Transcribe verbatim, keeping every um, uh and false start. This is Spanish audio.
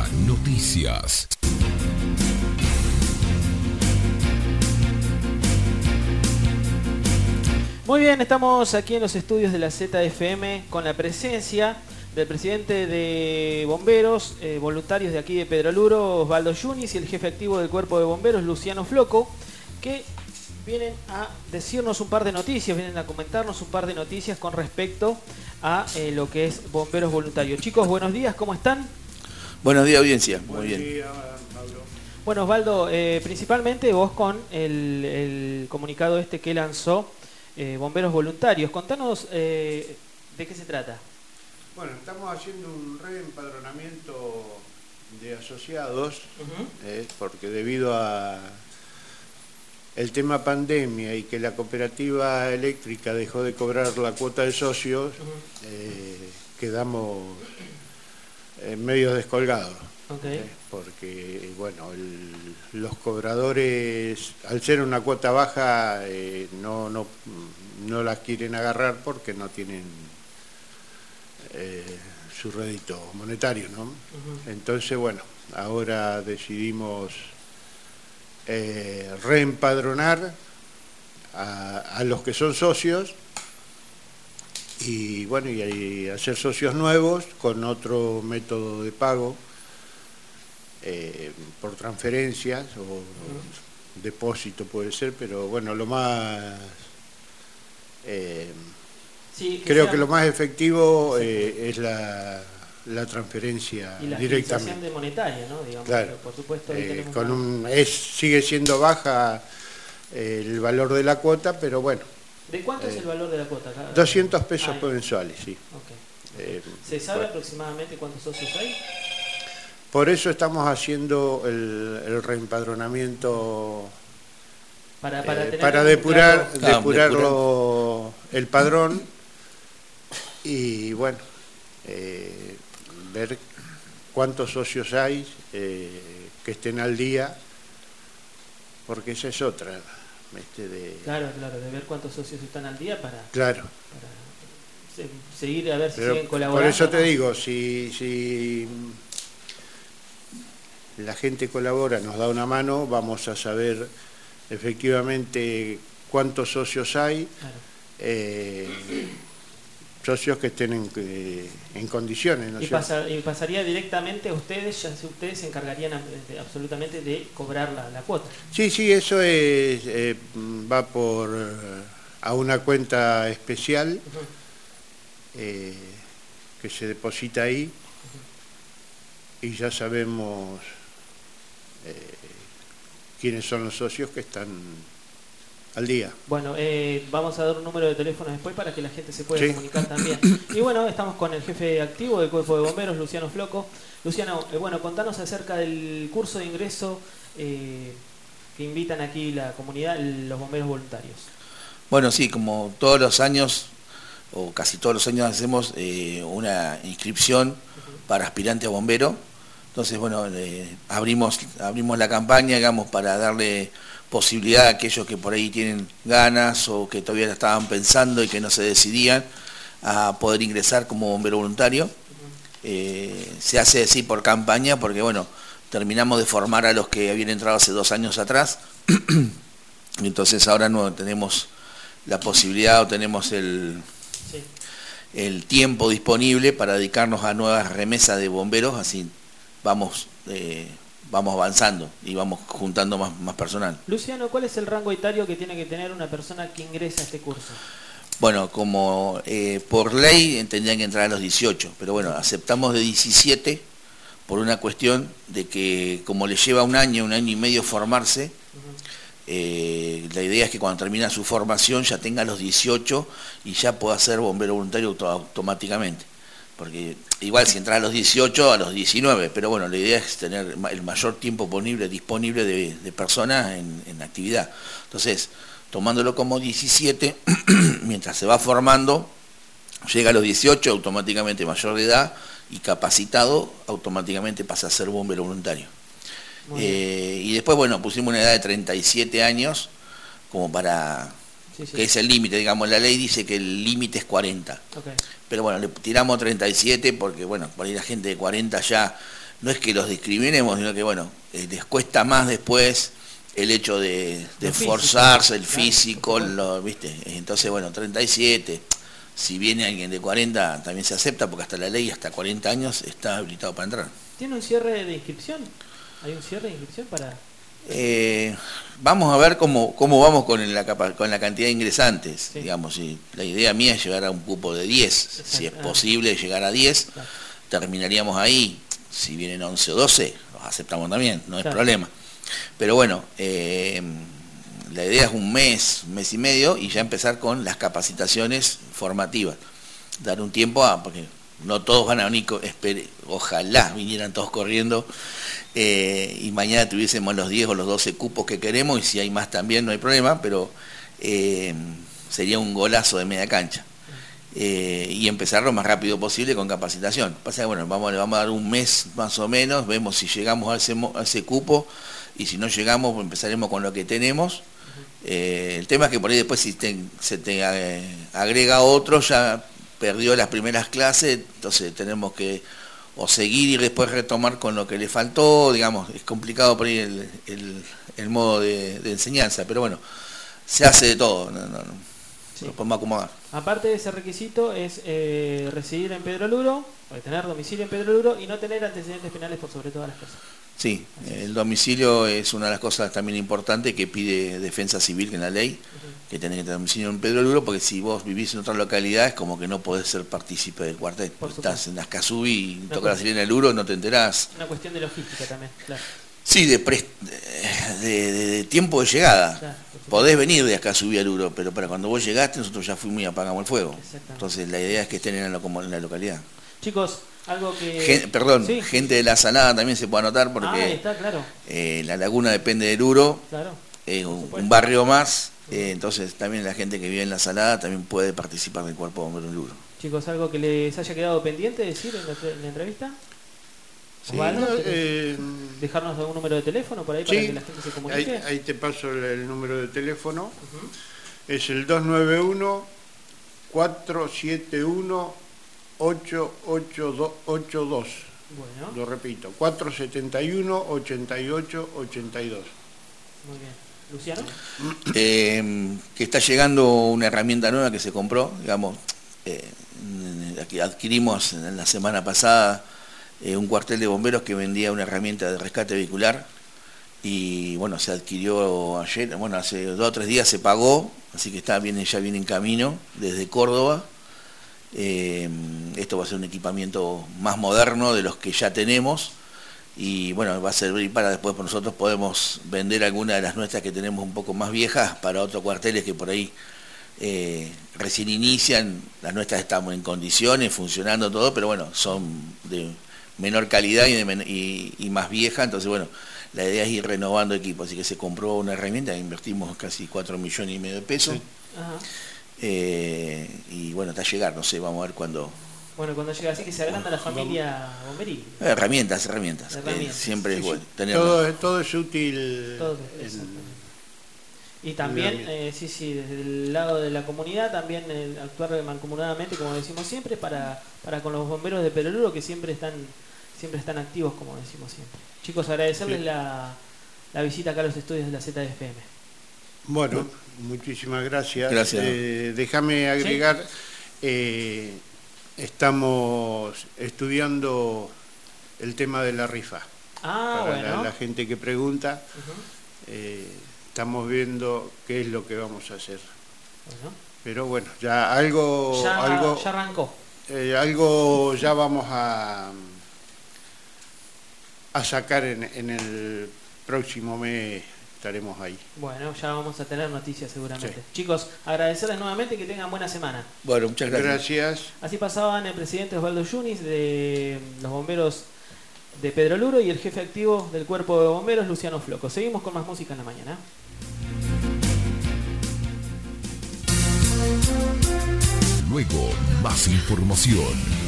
Noticias. Muy bien, estamos aquí en los estudios de la Z F M con la presencia del presidente de bomberos eh, voluntarios de aquí de Pedroluro, Osvaldo Yunis, y el jefe activo del cuerpo de bomberos, Luciano Floco, que vienen a decirnos un par de noticias, vienen a comentarnos un par de noticias con respecto a eh, lo que es bomberos voluntarios. Chicos, buenos días, ¿cómo están? Buenos días, audiencia. Muy Buen bien. día, Pablo. Bueno, Osvaldo, eh, principalmente vos con el, el comunicado este que lanzó eh, Bomberos Voluntarios. Contanos eh, de qué se trata. Bueno, estamos haciendo un reempadronamiento de asociados, Uh-huh. eh, porque debido a el tema pandemia y que la cooperativa eléctrica dejó de cobrar la cuota de socios, Uh-huh. eh, quedamos eh, medio descolgados. Okay. Eh, porque, bueno, el, los cobradores, al ser una cuota baja, eh, no, no, no las quieren agarrar porque no tienen eh, su rédito monetario, ¿no? Uh-huh. Entonces, bueno, ahora decidimos eh, reempadronar a, a los que son socios y, bueno, y, y hacer socios nuevos con otro método de pago. Eh, por transferencias o uh-huh. depósito puede ser, pero bueno, lo más eh, sí, que creo sea... que lo más efectivo eh, es la, la transferencia y la directamente de monetaria, ¿no? Digamos, claro. Por supuesto, ahí eh, tenemos con una... un, es, sigue siendo baja eh, el valor de la cuota, pero bueno. ¿De cuánto eh, es el valor de la cuota? Cada... doscientos pesos ah, mensuales, sí. Okay. Eh, ¿Se sabe bueno. aproximadamente cuántos socios hay? Por eso estamos haciendo el, el reempadronamiento para, para, eh, tener para un depurar, claro... depurarlo el padrón y bueno, eh, ver cuántos socios hay eh, que estén al día, porque esa es otra. Este de... Claro, claro, de ver cuántos socios están al día para, claro. para se, seguir a ver si Pero siguen colaborando. por eso te ¿no? digo, si... si la gente colabora, nos da una mano, vamos a saber efectivamente cuántos socios hay, claro. eh, socios que estén en, eh, en condiciones. ¿no? Y, pasa, y pasaría directamente a ustedes, ya ustedes se encargarían de, absolutamente de cobrar la, la cuota. Sí, sí, eso es, eh, va por a una cuenta especial uh-huh. eh, que se deposita ahí uh-huh. y ya sabemos Eh, quiénes son los socios que están al día. Bueno, eh, vamos a dar un número de teléfono después para que la gente se pueda sí. comunicar también. Y bueno, estamos con el jefe activo del cuerpo de bomberos, Luciano Floco. Luciano, eh, bueno, contanos acerca del curso de ingreso eh, que invitan aquí la comunidad, los bomberos voluntarios. Bueno, sí, como todos los años, o casi todos los años hacemos eh, una inscripción uh-huh. para aspirante a bombero. Entonces, bueno, eh, abrimos, abrimos la campaña, digamos, para darle posibilidad a aquellos que por ahí tienen ganas o que todavía la estaban pensando y que no se decidían a poder ingresar como bombero voluntario. Uh-huh. Eh, se hace así por campaña porque, bueno, terminamos de formar a los que habían entrado hace dos años atrás. Entonces ahora no tenemos la posibilidad o tenemos el... Sí. el tiempo disponible para dedicarnos a nuevas remesas de bomberos, así vamos eh, vamos avanzando y vamos juntando más, más personal. Luciano, ¿cuál es el rango etario que tiene que tener una persona que ingresa a este curso? Bueno, como eh, por ley tendrían que entrar a los dieciocho, pero bueno, aceptamos de diecisiete por una cuestión de que como le lleva un año, un año y medio formarse, uh-huh. eh, la idea es que cuando termina su formación ya tenga los dieciocho y ya pueda ser bombero voluntario auto automáticamente. Porque igual si entra a los dieciocho, a los diecinueve, pero bueno, la idea es tener el mayor tiempo disponible, disponible de, de personas en, en actividad. Entonces, tomándolo como diecisiete, mientras se va formando, llega a los dieciocho, automáticamente mayor de edad, y capacitado, automáticamente pasa a ser bombero voluntario. Eh, y después, bueno, pusimos una edad de treinta y siete años, como para... Sí, sí. Que es el límite, digamos, la ley dice que el límite es cuarenta. Okay. Pero bueno, le tiramos treinta y siete porque, bueno, por ahí la gente de cuarenta ya no es que los discriminemos, sino que bueno, eh, les cuesta más después el hecho de, de esforzarse, el físico, lo, ¿viste? Entonces, bueno, treinta y siete, si viene alguien de cuarenta, también se acepta, porque hasta la ley, hasta cuarenta años, está habilitado para entrar. ¿Tiene un cierre de inscripción? ¿Hay un cierre de inscripción para...? Eh, vamos a ver cómo, cómo vamos con la, con la cantidad de ingresantes, sí. Digamos, si la idea mía es llegar a un cupo de diez, exacto. Si es posible llegar a diez, claro. Terminaríamos ahí. Si vienen once o doce, los aceptamos también, no claro. Es problema. Pero bueno, eh, la idea es un mes, un mes y medio, y ya empezar con las capacitaciones formativas. Dar un tiempo a, porque no todos van a venir, espere, ojalá vinieran todos corriendo, eh, y mañana tuviésemos los diez o los doce cupos que queremos, y si hay más también no hay problema, pero eh, sería un golazo de media cancha. Eh, y empezar lo más rápido posible con capacitación. Pasa que bueno, vamos, le vamos a dar un mes más o menos, vemos si llegamos a ese, a ese cupo, y si no llegamos, pues empezaremos con lo que tenemos. Eh, el tema es que por ahí después si te, se te eh, agrega otro, ya perdió las primeras clases, entonces tenemos que o seguir y después retomar con lo que le faltó, digamos, es complicado por ahí el, el, el modo de, de enseñanza, pero bueno, se hace de todo, no, no, no. Sí. Lo podemos acomodar. Aparte de ese requisito es eh, residir en Pedro Luro, o tener domicilio en Pedro Luro y no tener antecedentes penales por sobre todas las cosas. Sí, así el es. Domicilio es una de las cosas también importantes que pide Defensa Civil en la ley, uh-huh. Que tenés que tener domicilio en Pedro Luro, porque si vos vivís en otra localidad es como que no podés ser partícipe del cuartel. Estás en Ascasubi y toca la sirena del Luro, no te enterás. Una cuestión de logística también, claro. Sí, de, pre, de, de, de tiempo de llegada. Claro, podés venir de acá a subir al Uro, pero para cuando vos llegaste nosotros ya fuimos y apagamos el fuego. Entonces la idea es que estén en la, en la localidad. Chicos, algo que... Gen, perdón, ¿sí? Gente de la Salada también se puede anotar porque ah, está, claro. eh, la laguna depende del Uro, claro, es un, un barrio más, eh, entonces también la gente que vive en la Salada también puede participar del Cuerpo de Bomberos del Uro. Chicos, ¿algo que les haya quedado pendiente decir en la, en la entrevista? Sí, no, eh, dejarnos algún número de teléfono por ahí para sí, que la gente se comunique. Ahí, ahí te paso el, el número de teléfono. Uh-huh. Es el dos nueve uno, cuatro siete uno, ocho ocho dos. Bueno. Lo repito, cuatro siete uno, ocho ocho ocho dos. Muy bien. ¿Luciano? Eh, que está llegando una herramienta nueva que se compró, digamos, eh, que adquirimos en la semana pasada. Eh, un cuartel de bomberos que vendía una herramienta de rescate vehicular y bueno, se adquirió ayer, bueno, hace dos o tres días se pagó, así que está bien, ya viene en camino desde Córdoba. Eh, esto va a ser un equipamiento más moderno de los que ya tenemos y bueno, va a servir para después por nosotros podemos vender alguna de las nuestras que tenemos un poco más viejas para otros cuarteles que por ahí eh, recién inician. Las nuestras estamos en condiciones, funcionando todo, pero bueno, son de menor calidad y, de men y, y más vieja, entonces bueno, la idea es ir renovando equipo, así que se compró una herramienta, invertimos casi cuatro millones y medio de pesos, sí. eh, y bueno, está a llegar, no sé, vamos a ver cuándo. Bueno, cuando llega, así que se agranda la familia bomberil. Herramientas, herramientas, herramientas. Eh, siempre sí, es bueno sí. tenerlo. Todo, todo es útil. Todo, y también, eh, sí, sí, desde el lado de la comunidad, también eh, actuar mancomunadamente, como decimos siempre, para, para con los bomberos de Pedro Luro, que siempre están siempre están activos, como decimos siempre. Chicos, agradecerles sí. la, la visita acá a los estudios de la Z F M. Bueno, muchísimas gracias. Gracias. Eh, déjame agregar, ¿sí? eh, estamos estudiando el tema de la rifa. Ah, para bueno. la, la gente que pregunta, uh-huh. eh, estamos viendo qué es lo que vamos a hacer. Bueno. Pero bueno, ya algo... Ya, algo, ya arrancó. Eh, algo ya vamos a... a sacar en, en el próximo mes, estaremos ahí. Bueno, ya vamos a tener noticias seguramente. Sí. Chicos, agradecerles nuevamente y que tengan buena semana. Bueno, muchas gracias. Gracias. Así pasaban el presidente Osvaldo Yunis de los bomberos de Pedro Luro y el jefe activo del Cuerpo de Bomberos, Luciano Floco. Seguimos con más música en la mañana. Luego, más información.